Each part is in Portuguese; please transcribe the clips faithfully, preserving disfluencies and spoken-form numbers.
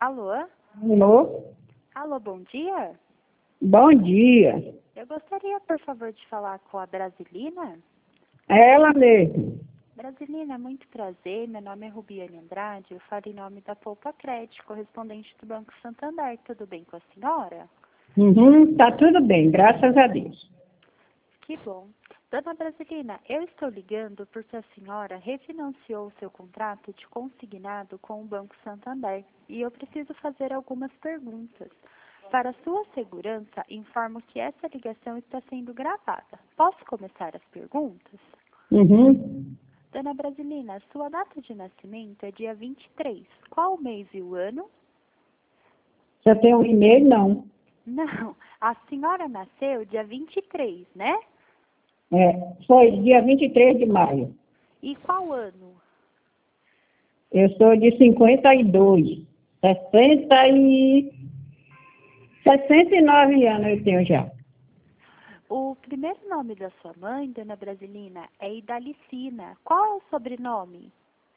Alô? Alô? Alô, bom dia? Bom dia. Eu gostaria, por favor, de falar com a Brasilina. É ela mesmo. Brasilina, muito prazer. Meu nome é Rubiane Andrade. Eu falo em nome da Poupa Crédito, correspondente do Banco Santander. Tudo bem com a senhora? Uhum, tá tudo bem, graças a Deus. Que bom. Dona Brasilina, eu estou ligando porque a senhora refinanciou o seu contrato de consignado com o Banco Santander e eu preciso fazer algumas perguntas. Para sua segurança, informo que essa ligação está sendo gravada. Posso começar as perguntas? Uhum. Dona Brasilina, sua data de nascimento é dia vinte e três. Qual o mês e o ano? Você tem um e-mail? Não. Não, a senhora nasceu dia vinte e três, né? É, foi dia vinte e três de maio. E qual ano? Eu sou de cinquenta e dois. sessenta e... sessenta e nove anos eu tenho já. O primeiro nome da sua mãe, Dona Brasilina, é Idalicina. Qual é o sobrenome?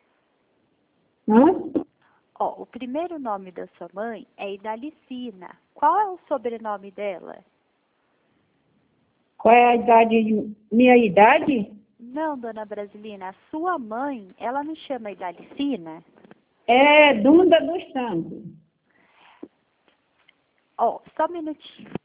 Hã? Ó, o primeiro nome da sua mãe é Idalicina. Qual é o sobrenome dela? Qual é a idade? Minha idade? Não, Dona Brasilina, a sua mãe, ela não chama Idalicina? É Dunda dos Santos. Ó, só um minutinho.